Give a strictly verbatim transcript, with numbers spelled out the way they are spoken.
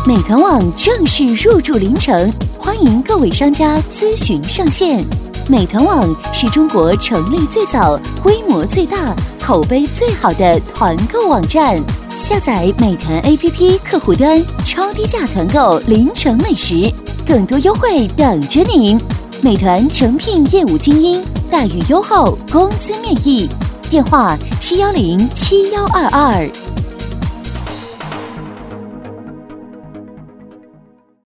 美团网正式入驻临城，欢迎各位商家咨询上线。美团网是中国成立最早、规模最大、口碑最好的团购网站。下载美团 A P P 客户端，超低价团购临城美食，更多优惠等着您。美团诚聘业务精英，待遇优厚，工资面议。电话七幺零七幺二二。